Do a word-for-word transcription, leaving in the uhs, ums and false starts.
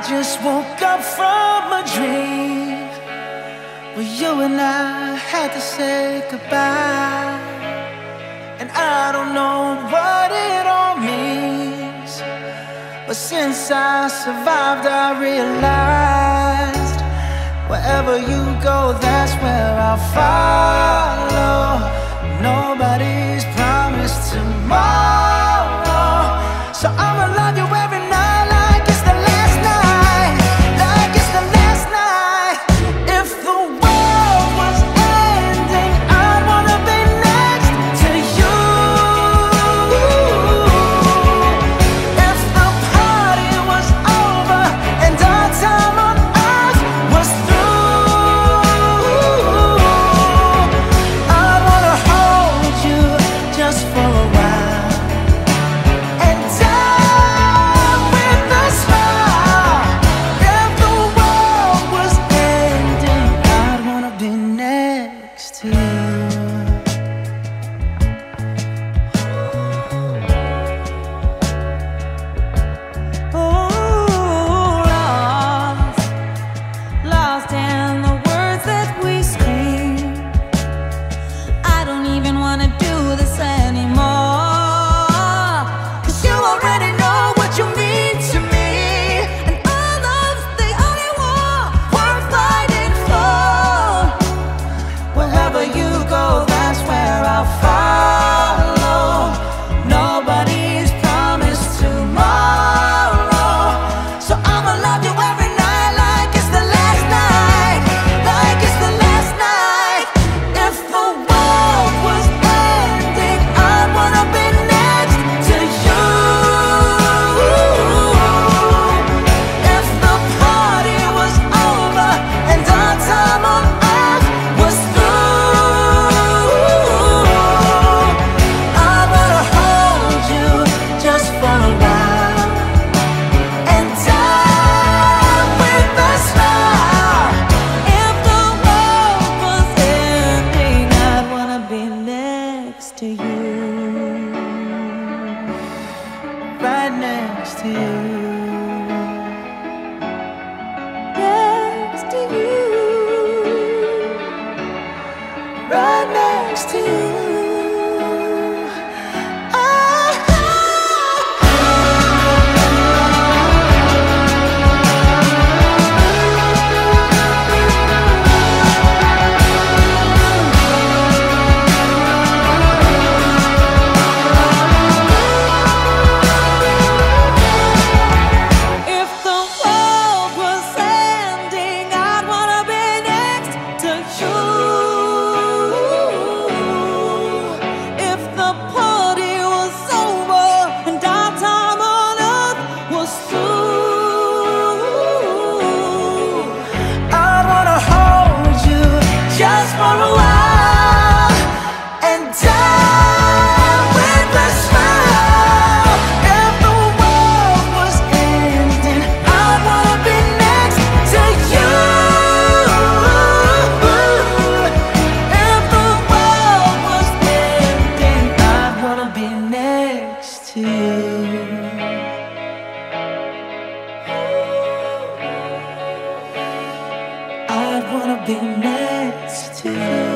just woke up from a dream where you and I had to say goodbye. And I don't know what it all means, but since I survived I realized wherever you go, that's where I'll follow. Nobody's promised tomorrow, so I'ma love you every night like it's the last night, like it's the last night. If the world was ending, I'd wanna be next to you. If the party was over and our time on earth was through, I'd wanna hold you just for a while and die with a smile. If the world was ending, I'd wanna be next to you. Oh, lost, lost in the words that we scream. I don't even wanna do this anymore, 'cause you already know what you mean to me, and our love's the only war worth fighting for. Wherever you go, that's where I'll follow. Nobody's promised tomorrow, so I'ma love you every night like it's the last night, like it's the last night. If the world was ending, I'd wanna be next to you. If the party was over and our time on earth was through, I wanna hold you just for a while and die with a smile. If the world was ending, I'd wanna be next to you, Right next to you. next to you. Right next to you. If the world was ending, I'd wanna be next to you. If the party was over and our time on earth was through, I wanna hold you just for a while and die with a smile. If the world was ending, I'd wanna be next to you. If the world was ending, I'd wanna be next to you. I'd wanna be next to you.